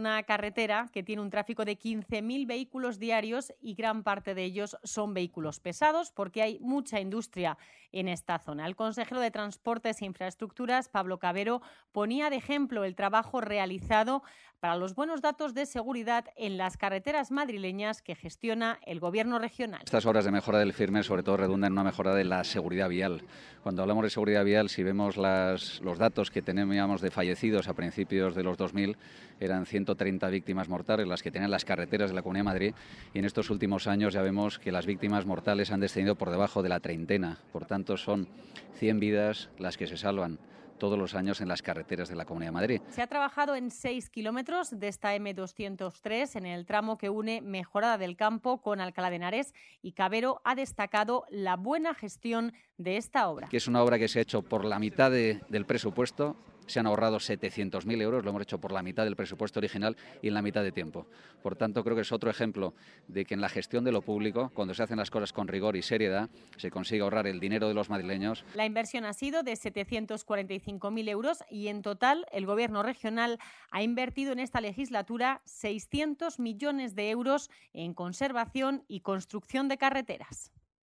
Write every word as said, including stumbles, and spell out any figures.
una carretera que tiene un tráfico de quince mil vehículos diarios y gran parte de ellos son vehículos pesados porque hay mucha industria en esta zona. El consejero de Transportes e Infraestructuras, Pablo Cabero, ponía de ejemplo el trabajo realizado para los buenos datos de seguridad en las carreteras madrileñas que gestiona el Gobierno regional. Estas obras de mejora del firme sobre todo redundan en una mejora de la seguridad vial. Cuando hablamos de seguridad vial, si vemos las, los datos que teníamos de fallecidos a principios de los dos mil, eran ciento treinta víctimas mortales las que tenían las carreteras de la Comunidad de Madrid, y en estos últimos años ya vemos que las víctimas mortales han descendido por debajo de la treintena. Por tanto, son cien vidas las que se salvan todos los años en las carreteras de la Comunidad de Madrid. Se ha trabajado en seis kilómetros de esta eme doscientos tres en el tramo que une Mejorada del Campo con Alcalá de Henares, y Cabero ha destacado la buena gestión de esta obra. Que es una obra que se ha hecho por la mitad de, del presupuesto. Se han ahorrado setecientos mil euros, lo hemos hecho por la mitad del presupuesto original y en la mitad de tiempo. Por tanto, creo que es otro ejemplo de que en la gestión de lo público, cuando se hacen las cosas con rigor y seriedad, se consigue ahorrar el dinero de los madrileños. La inversión ha sido de setecientos cuarenta y cinco mil euros y en total el Gobierno regional ha invertido en esta legislatura seiscientos millones de euros en conservación y construcción de carreteras.